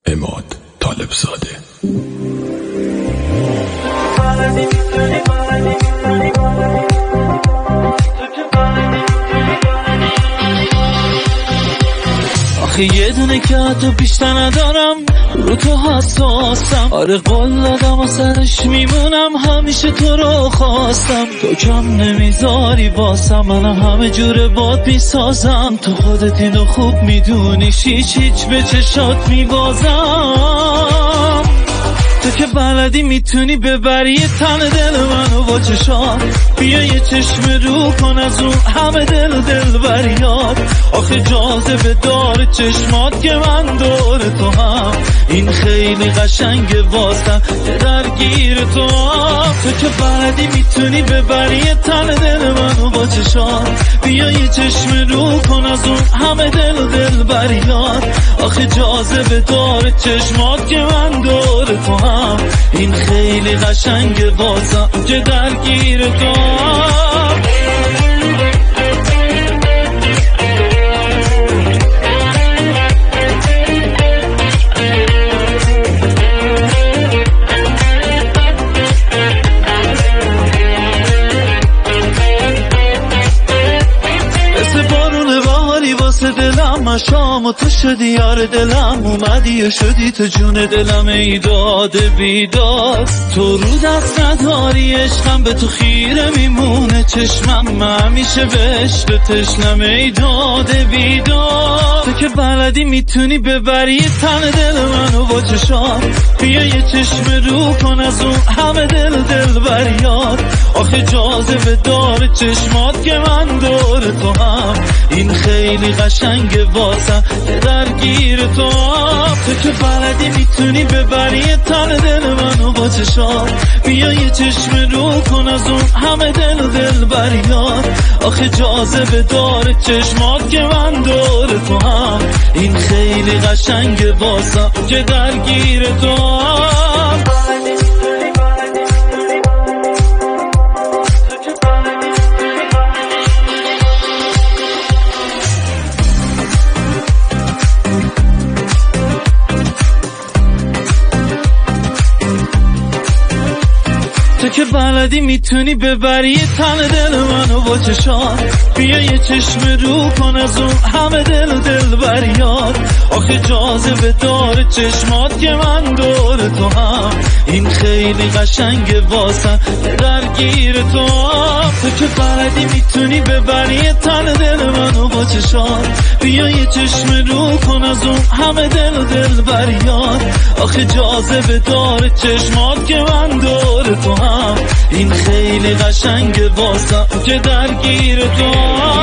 عماد طالبزاده. آخه یه دونه که تو بیشتر ندارم، رو تو حساسم. آره قول دادم و سرش میمونم، همیشه تو رو خواستم. تو کم نمیذاری واسم، منم همه جوره باد میسازم. تو خودت اینو خوب میدونی، هیچ به چشات میبازم. تو که بلدی میتونی ببری یه تن دل منو با چشات. بیا یه چشم رو کن از اون همه دل بریاد. آخه جاذبه داره چشمات که من دور تو هم. این خیلی قشنگه واسم که درگیر تو هم. تو که بلدی میتونی ببری یه تن دل منو با چشات. بیا یه چشم رو کن از اون همه دل بریاد. آخه جاذبه داره چشمات که من دور تو هم. این خیلی قشنگه واسم که درگیر تو هم. دلم شام و تو شدی یار دلم، اومدی و شدی تو جون دلم. ای داد بیداد تو رو دست نداری، عشقم به تو خیره میمونه چشمم، همیشه به عشق تشنم. ای داد بیداد تو که بلدی میتونی ببری تن دل منو با چشام. بیا یه چشم رو کن از اون همه دل بریاد. آخه جاذبه داره چشمات که من دور تو هم. این خیلی قشنگه واسم که درگیر تو هم. تو که بلدی میتونی ببری تن دل منو با چشات. بیا یه چشم رو کن از اون همه دل بریاد. آخه جاذبه داره چشمات که من دور تو هم. این خیلی قشنگه واسم که درگیر تو هم. تو که بلدی میتونی ببری تن دل منو با چشات. بیا یه چشم رو کن از اون همه دل بریاد. آخه جاذبه داره چشمات که من دور تو هم. این خیلی قشنگه واسم درگیر تو هم. تو که بلدی میتونی ببری تن دل منو با چشات. بیا یه چشم رو کن از اون همه دل بریاد. آخه جاذبه داره چشمات که من دور تو هم. این خیلی قشنگه واسم که درگیر تو هم.